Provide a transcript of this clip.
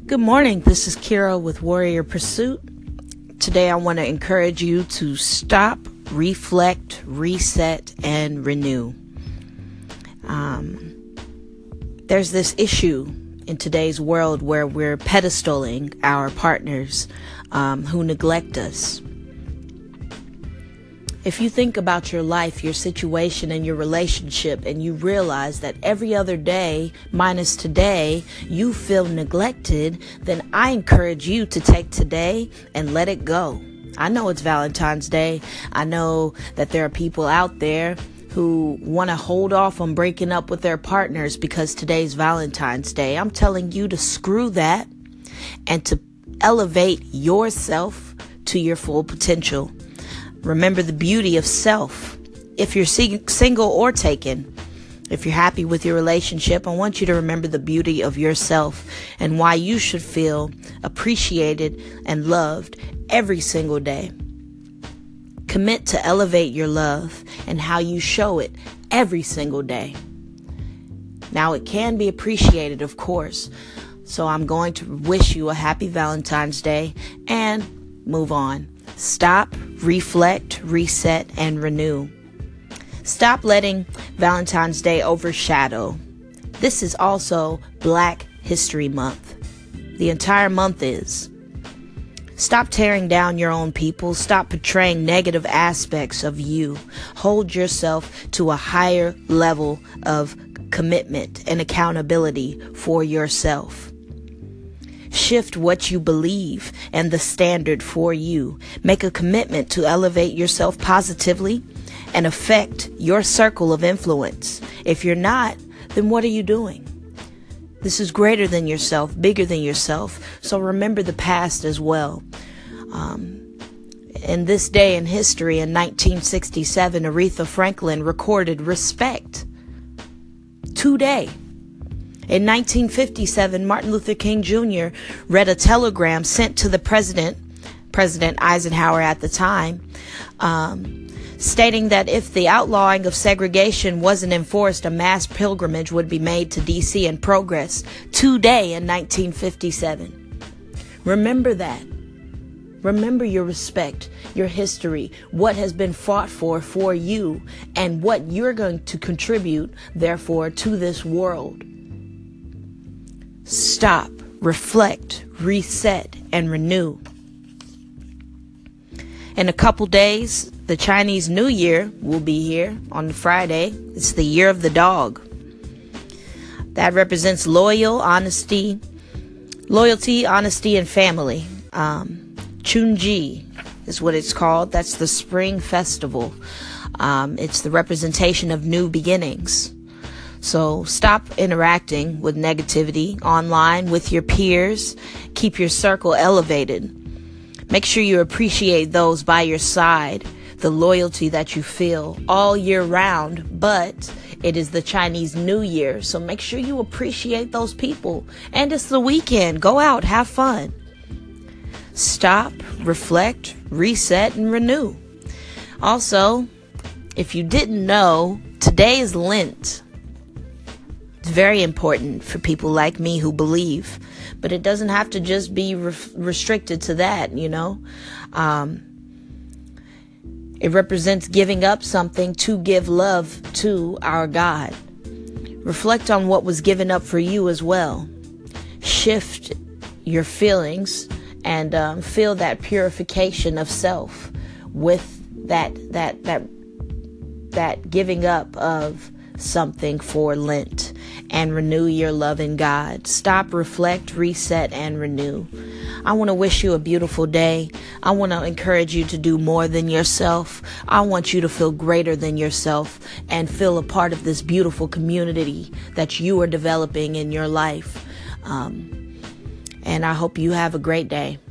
Good morning. This is Kira with Warrior Pursuit. Today I want to encourage you to stop, reflect, reset, and renew. There's this issue in today's world where we're pedestaling our partners who neglect us. If you think about your life, your situation, and your relationship, and you realize that every other day, minus today, you feel neglected, then I encourage you to take today and let it go. I know it's Valentine's Day. I know that there are people out there who want to hold off on breaking up with their partners because today's Valentine's Day. I'm telling you to screw that and to elevate yourself to your full potential. Remember the beauty of self. If you're single or taken, if you're happy with your relationship, I want you to remember the beauty of yourself and why you should feel appreciated and loved every single day. Commit to elevate your love and how you show it every single day. Now, it can be appreciated, of course. So I'm going to wish you a happy Valentine's Day and move on. Stop, reflect, reset, and renew. Stop letting Valentine's Day overshadow. This is also Black History Month. The entire month is. Stop tearing down your own people. Stop portraying negative aspects of you. Hold yourself to a higher level of commitment and accountability for yourself. Shift what you believe and the standard for you. Make a commitment to elevate yourself positively and affect your circle of influence. If you're not, then what are you doing? This is greater than yourself, bigger than yourself. So remember the past as well. In this day in history, in 1967, Aretha Franklin recorded Respect today. In 1957, Martin Luther King Jr. read a telegram sent to the President Eisenhower at the time, stating that if the outlawing of segregation wasn't enforced, a mass pilgrimage would be made to D.C. and progress today in 1957. Remember that. Remember your respect, your history, what has been fought for you, and what you're going to contribute, therefore, to this world. Stop, reflect, reset, and renew. In a couple days, the Chinese New Year will be here on Friday. It's the year of the dog. That represents loyalty, honesty, and family. Chunji is what it's called. That's the spring festival. It's the representation of new beginnings. So stop interacting with negativity online with your peers. Keep your circle elevated. Make sure you appreciate those by your side, the loyalty that you feel all year round, but it is the Chinese New Year. So make sure you appreciate those people. And it's the weekend. Go out, have fun. Stop, reflect, reset, and renew. Also, if you didn't know, today is Lent. It's very important for people like me who believe, but it doesn't have to just be restricted to that, you know. It represents giving up something to give love to our God. Reflect on what was given up for you as well. Shift your feelings and feel that purification of self with that giving up of something for Lent, and renew your love in God. Stop, reflect, reset, and renew. I want to wish you a beautiful day. I want to encourage you to do more than yourself. I want you to feel greater than yourself and feel a part of this beautiful community that you are developing in your life. And I hope you have a great day.